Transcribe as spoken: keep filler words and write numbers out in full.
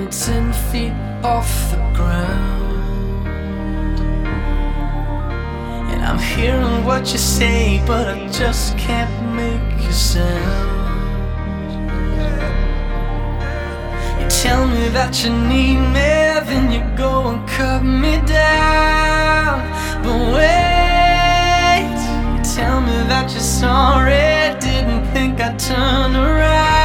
I'm ten feet off the ground, and I'm hearing what you say, but I just can't make a sound. You tell me that you need me, then you go and cut me down. But wait, you tell me that you're sorry, didn't think I'd turn around.